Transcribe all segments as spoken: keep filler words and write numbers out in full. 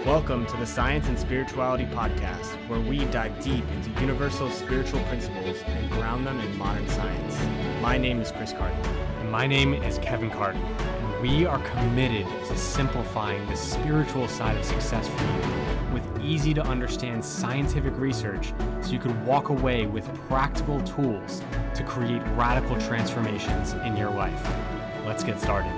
Welcome to the Science and Spirituality Podcast, where we dive deep into universal spiritual principles and ground them in modern science. My name is Chris Carden. And my name is Kevin Carden. And we are committed to simplifying the spiritual side of success for you with easy to understand scientific research so you could walk away with practical tools to create radical transformations in your life. Let's get started.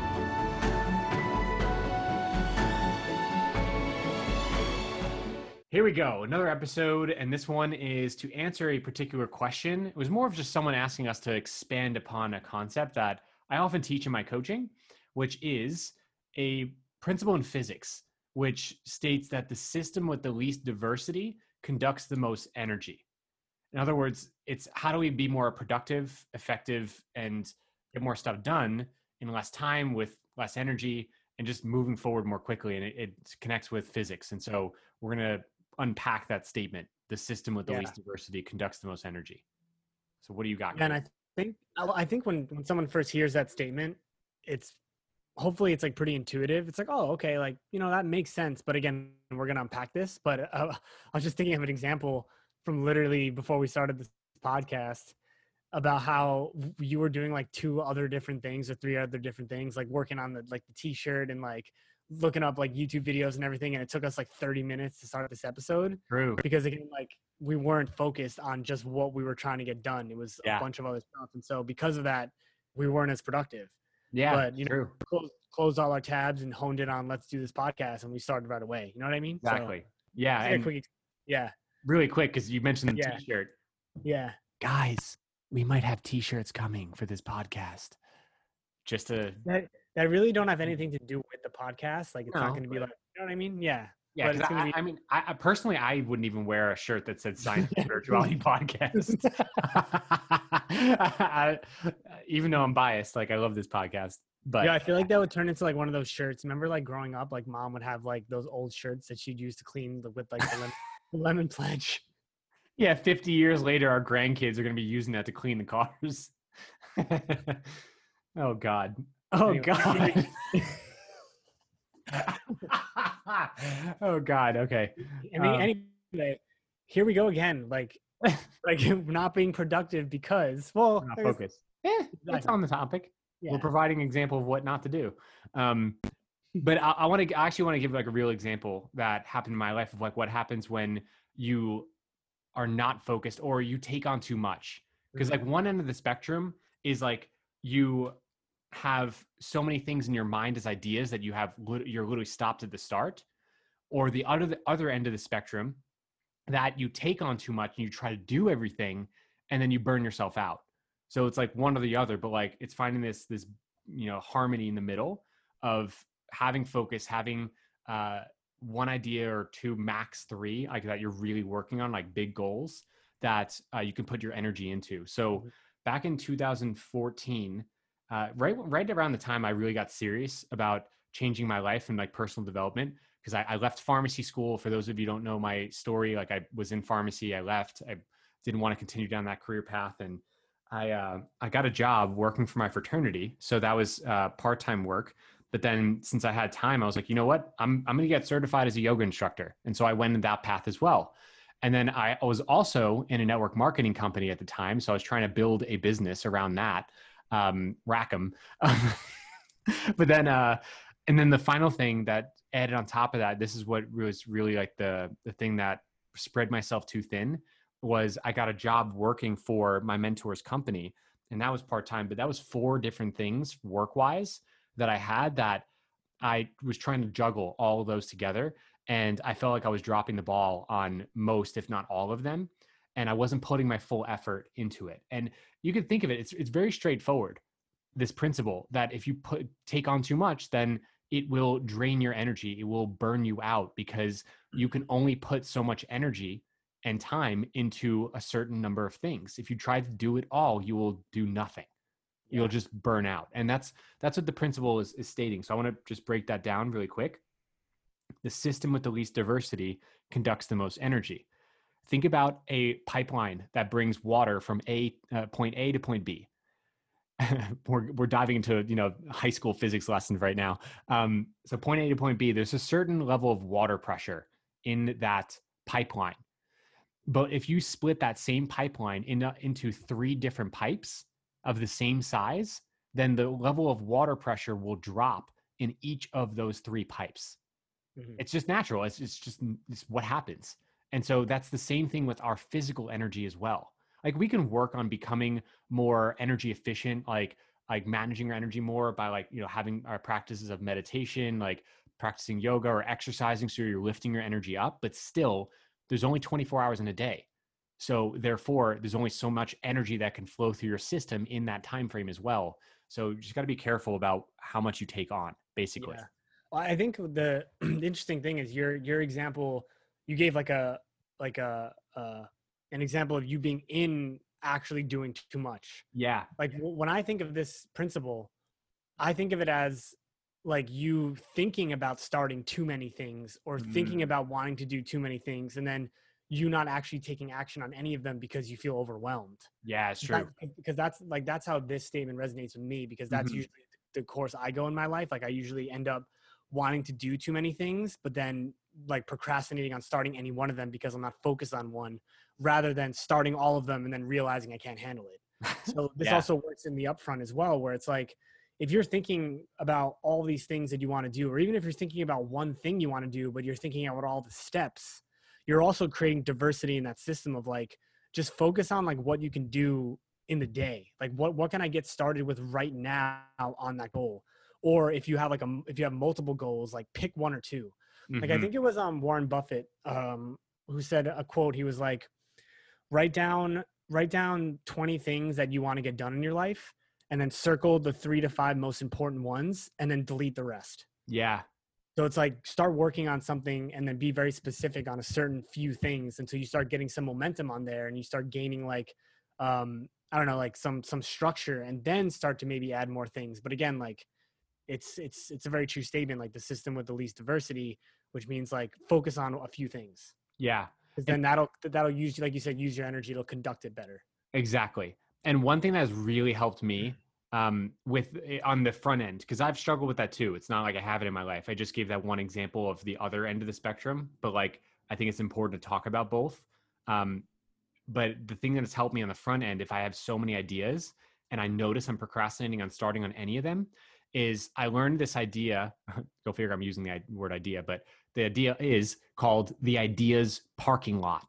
Here we go, another episode, and this one is to answer a particular question. It was more of just someone asking us to expand upon a concept that I often teach in my coaching, which is a principle in physics, which states that the system with the least diversity conducts the most energy. In other words, it's how do we be more productive, effective, and get more stuff done in less time with less energy and just moving forward more quickly. And it, it connects with physics. And so we're going to unpack that statement. The system with the yeah. least diversity conducts the most energy. So what do you got? Yeah, and I think I think when, when someone first hears that statement, it's hopefully it's like pretty intuitive. It's like, oh, okay, like, you know, that makes sense. But again, we're going to unpack this. But uh, I was just thinking of an example from literally before we started this podcast about how you were doing like two other different things or three other different things, like working on the like the t-shirt and like looking up like YouTube videos and everything. And it took us like thirty minutes to start this episode. True. Because again, like we weren't focused on just what we were trying to get done. It was yeah. a bunch of other stuff. And so because of that, we weren't as productive. Yeah. But you true. know, closed, closed all our tabs and honed it on, let's do this podcast. And we started right away. You know what I mean? Exactly. So, yeah. And quick, yeah. Really quick. Cause you mentioned the yeah. t-shirt. Yeah. Guys, we might have t-shirts coming for this podcast. Just to that, that really don't have anything to do with the podcast. Like it's no, not going to be like, you know what I mean? Yeah. Yeah. But it's I, be- I mean, I, I personally, I wouldn't even wear a shirt that said Science and Spirituality Podcast. I, even though I'm biased, like I love this podcast. But yeah, I feel like that would turn into like one of those shirts. Remember like growing up, like mom would have like those old shirts that she'd use to clean the, with like the lemon, lemon pledge. Yeah. fifty years later, our grandkids are going to be using that to clean the cars. Oh God. Oh anyway. God. Oh God. Okay. I mean, um, anyway, here we go again. Like, like not being productive because, well, not focused. Yeah, exactly. It's on the topic. Yeah. We're providing an example of what not to do. Um, but I, I want to, I actually want to give like a real example that happened in my life of like what happens when you are not focused or you take on too much. Because like one end of the spectrum is like you have so many things in your mind as ideas that you have you're literally stopped at the start, or the other the other end of the spectrum that you take on too much and you try to do everything and then you burn yourself out. So it's like one or the other, but like it's finding this this you know harmony in the middle of having focus, having uh one idea or two, max three, like that you're really working on, like big goals that uh, you can put your energy into. So mm-hmm. back in two thousand fourteen, Uh, right, right around the time I really got serious about changing my life and like personal development, because I, I left pharmacy school. For those of you who don't know my story, like I was in pharmacy, I left, I didn't want to continue down that career path. And I, uh, I got a job working for my fraternity. So that was uh, part-time work. But then since I had time, I was like, you know what, I'm, I'm going to get certified as a yoga instructor. And so I went in that path as well. And then I was also in a network marketing company at the time. So I was trying to build a business around that. Um, Rackham. But then, uh, and then the final thing that added on top of that, this is what was really like the, the thing that spread myself too thin, was I got a job working for my mentor's company, and that was part-time, but that was four different things work-wise that I had that I was trying to juggle all of those together. And I felt like I was dropping the ball on most, if not all of them. And I wasn't putting my full effort into it. And you can think of it, it's it's very straightforward, this principle that if you put take on too much, then it will drain your energy. It will burn you out because you can only put so much energy and time into a certain number of things. If you try to do it all, you will do nothing. Yeah. You'll just burn out. And that's that's what the principle is, is stating. So I want to just break that down really quick. The system with the least diversity conducts the most energy. Think about a pipeline that brings water from A uh, point A to point B. we're, we're diving into, you know, high school physics lessons right now. Um, so point A to point B, there's a certain level of water pressure in that pipeline. But if you split that same pipeline in, into three different pipes of the same size, then the level of water pressure will drop in each of those three pipes. Mm-hmm. It's just natural. It's, it's just it's what happens. And so that's the same thing with our physical energy as well. Like we can work on becoming more energy efficient, like like managing our energy more by like, you know, having our practices of meditation, like practicing yoga or exercising so you're lifting your energy up. But still, there's only twenty-four hours in a day. So therefore, there's only so much energy that can flow through your system in that time frame as well. So you just got to be careful about how much you take on, basically. Yeah. Well, I think the, the interesting thing is your your example. You gave like a like a uh, an example of you being in actually doing too much. Yeah. Like when I think of this principle, I think of it as like you thinking about starting too many things or mm. thinking about wanting to do too many things, and then you not actually taking action on any of them because you feel overwhelmed. Yeah, it's true. That, because that's like, that's how this statement resonates with me, because that's mm-hmm. usually the course I go in my life. Like I usually end up wanting to do too many things, but then like procrastinating on starting any one of them because I'm not focused on one, rather than starting all of them and then realizing I can't handle it. So this yeah. also works in the upfront as well, where it's like, if you're thinking about all these things that you want to do, or even if you're thinking about one thing you want to do, but you're thinking about all the steps, you're also creating diversity in that system of like, just focus on like what you can do in the day. Like what, what can I get started with right now on that goal? Or if you have like a, if you have multiple goals, like pick one or two. Mm-hmm. Like I think it was um Warren Buffett um, who said a quote. He was like, write down, write down twenty things that you want to get done in your life, and then circle the three to five most important ones, and then delete the rest. Yeah. So it's like, start working on something and then be very specific on a certain few things until you start getting some momentum on there, and you start gaining like, um, I don't know, like some, some structure, and then start to maybe add more things. But again, like it's, it's, it's a very true statement, like the system with the least diversity, which means like focus on a few things. Yeah. Because then that'll, that'll use, like you said, use your energy. It'll conduct it better. Exactly. And one thing that has really helped me um, with on the front end, because I've struggled with that too. It's not like I have it in my life. I just gave that one example of the other end of the spectrum, but like, I think it's important to talk about both. Um, but the thing that has helped me on the front end, if I have so many ideas and I notice I'm procrastinating on starting on any of them, is I learned this idea, go figure I'm using the word idea, but the idea is called the ideas parking lot.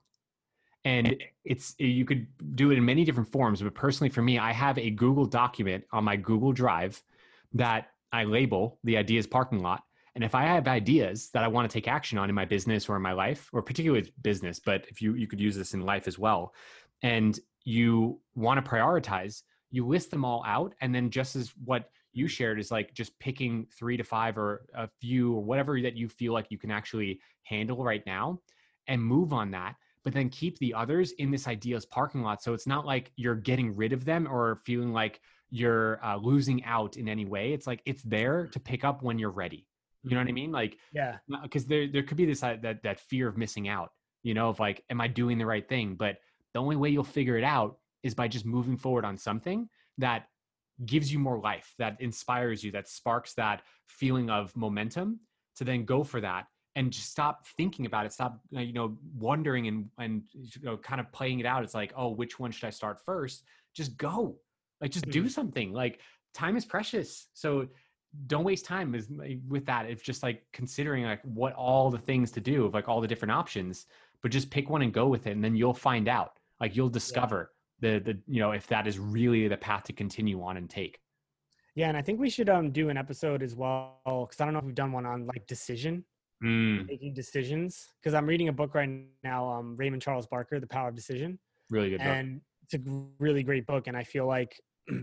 And it's, you could do it in many different forms, but personally for me, I have a Google document on my Google Drive that I label the ideas parking lot. And if I have ideas that I want to take action on in my business or in my life, or particularly business, but if you, you could use this in life as well, and you want to prioritize, you list them all out. And then just as what you shared is like just picking three to five or a few or whatever that you feel like you can actually handle right now and move on that. But then keep the others in this ideas parking lot. So it's not like you're getting rid of them or feeling like you're uh, losing out in any way. It's like, it's there to pick up when you're ready. You know what I mean? Like, yeah, because there, there could be this, uh, that, that fear of missing out, you know, of like, am I doing the right thing? But the only way you'll figure it out is by just moving forward on something that gives you more life, that inspires you, that sparks that feeling of momentum to then go for that. And just stop thinking about it. Stop, you know, wondering and, and, you know, kind of playing it out. It's like, oh, which one should I start first? Just go, like, just do something. Like, time is precious. So don't waste time is, with that. It's just like considering like what all the things to do, of like all the different options, but just pick one and go with it. And then you'll find out, like you'll discover yeah. the, the, you know, if that is really the path to continue on and take. Yeah. And I think we should um do an episode as well, because I don't know if we've done one on like decision. Mm. Making decisions, because I'm reading a book right now, um, Raymond Charles Barker, The Power of Decision. Really good book. And it's a really great book. And I feel like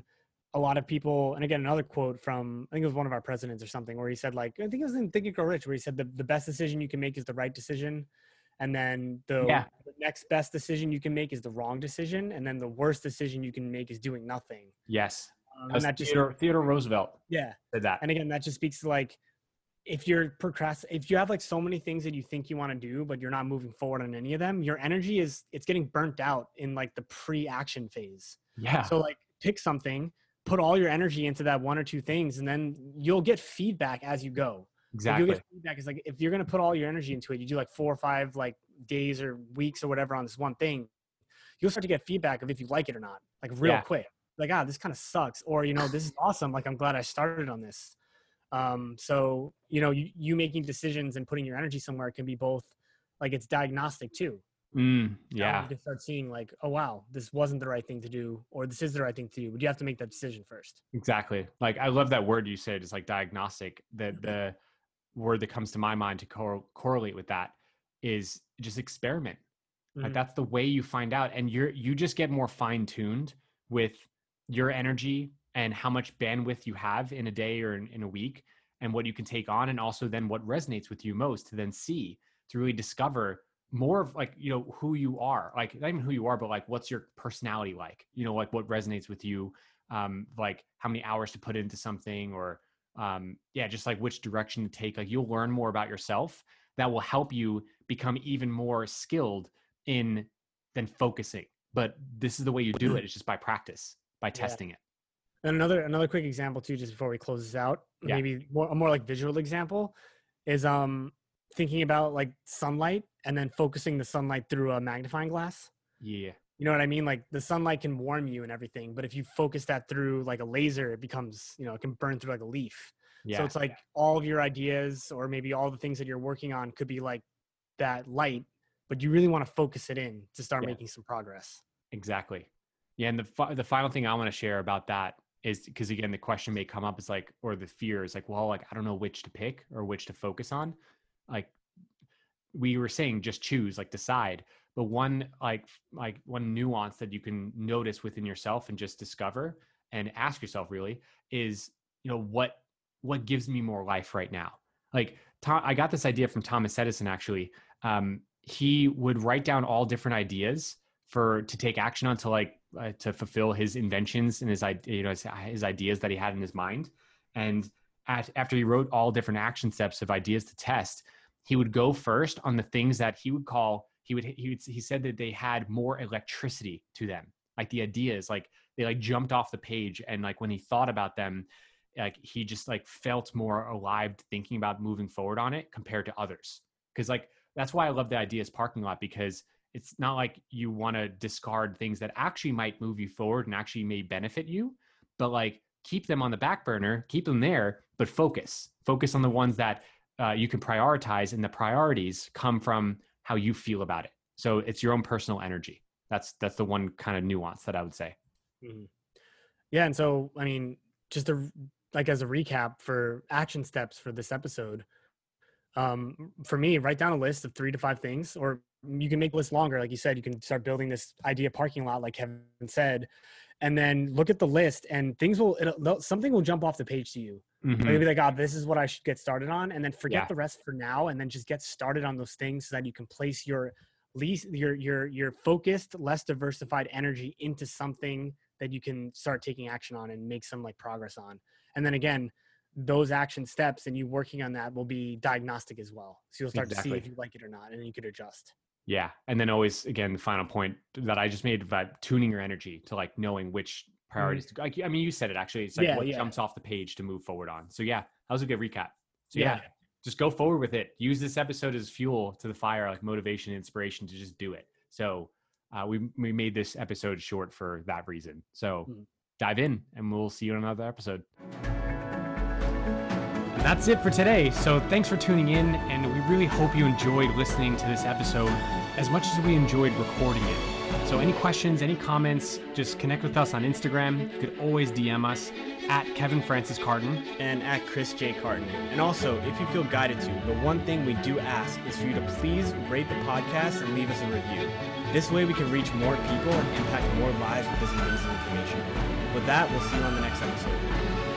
a lot of people, and again, another quote from, I think it was one of our presidents or something, where he said like, I think it was in Think and Grow Rich, where he said the, the best decision you can make is the right decision. And then the, yeah. the next best decision you can make is the wrong decision. And then the worst decision you can make is doing nothing. Yes. Um, and that just, Theodore, Theodore Roosevelt. Yeah. Said that. And again, that just speaks to like, if you're procrast, if you have like so many things that you think you want to do, but you're not moving forward on any of them, your energy is, it's getting burnt out in like the pre-action phase. Yeah. So like pick something, put all your energy into that one or two things, and then you'll get feedback as you go. Exactly. Like you'll get feedback. It's like, if you're going to put all your energy into it, you do like four or five like days or weeks or whatever on this one thing, you'll start to get feedback of if you like it or not, like real yeah. quick. Like, ah, this kind of sucks. Or, you know, this is awesome. Like, I'm glad I started on this. Um, so, you know, you, you making decisions and putting your energy somewhere can be both, like, it's diagnostic too. Mm, yeah. Now you can start seeing like, oh, wow, this wasn't the right thing to do, or this is the right thing to do. But you have to make that decision first. Exactly. Like, I love that word you said. It's like diagnostic. The, the word that comes to my mind to cor- correlate with that is just experiment. Mm-hmm. Like, that's the way you find out. And you're, you just get more fine tuned with your energy and how much bandwidth you have in a day or in, in a week, and what you can take on. And also then what resonates with you most to then see, to really discover more of like, you know, who you are, like not even who you are, but like, what's your personality like, you know, like what resonates with you, um, like how many hours to put into something, or um, yeah, just like which direction to take. Like, you'll learn more about yourself that will help you become even more skilled in than focusing. But this is the way you do it. It's just by practice, by testing yeah. it. And another, another quick example too, just before we close this out, yeah. maybe more, a more like visual example is, um, thinking about like sunlight and then focusing the sunlight through a magnifying glass. Yeah. You know what I mean? Like, the sunlight can warm you and everything, but if you focus that through like a laser, it becomes, you know, it can burn through like a leaf. Yeah. So it's like all of your ideas, or maybe all the things that you're working on, could be like that light, but you really want to focus it in to start yeah. making some progress. Exactly. Yeah. And the, fi- the final thing I want to share about that is, because again, the question may come up is like, or the fear is like, well, like, I don't know which to pick or which to focus on. Like we were saying, just choose, like decide. But one, like, like one nuance that you can notice within yourself and just discover and ask yourself really is, you know, what, what gives me more life right now? Like Tom, I got this idea from Thomas Edison, actually. Um, he would write down all different ideas for, to take action on, to like, uh, to fulfill his inventions and his, you know, his, his ideas that he had in his mind. And at, after he wrote all different action steps of ideas to test, he would go first on the things that he would call, he would, he would, he said that they had more electricity to them. Like the ideas, like they like jumped off the page. And like when he thought about them, like he just like felt more alive thinking about moving forward on it compared to others. Cause like, that's why I love the Ideas Parking Lot, because it's not like you want to discard things that actually might move you forward and actually may benefit you, but like keep them on the back burner, keep them there, but focus, focus on the ones that Uh, you can prioritize, and the priorities come from how you feel about it. So it's your own personal energy. That's, that's the one kind of nuance that I would say. Mm-hmm. Yeah. And so, I mean, just to, like, as a recap for action steps for this episode, um, for me, write down a list of three to five things, or you can make the list longer. Like you said, you can start building this idea parking lot, like Kevin said, and then look at the list, and things will, it'll, something will jump off the page to you. Mm-hmm. Like, you'll be like, oh, this is what I should get started on. And then forget yeah. the rest for now. And then just get started on those things so that you can place your least, your, your, your focused, less diversified energy into something that you can start taking action on and make some like progress on. And then again, those action steps and you working on that will be diagnostic as well. So you'll start exactly. to see if you like it or not, and then you could adjust. Yeah. And then always, again, the final point that I just made about tuning your energy to like knowing which priorities mm-hmm. to, like, I mean, you said it actually, it's like yeah, what yeah. jumps off the page to move forward on. So yeah, that was a good recap. So yeah, yeah, just go forward with it. Use this episode as fuel to the fire, like motivation, inspiration to just do it. So uh, we, we made this episode short for that reason. So mm-hmm. dive in, and we'll see you on another episode. That's it for today. So thanks for tuning in, and we really hope you enjoyed listening to this episode as much as we enjoyed recording it. So any questions, any comments, just connect with us on Instagram. You could always D M us at Kevin Francis Carton and at Chris J. Carton. And also, if you feel guided to, the one thing we do ask is for you to please rate the podcast and leave us a review. This way we can reach more people and impact more lives with this amazing information. With that, we'll see you on the next episode.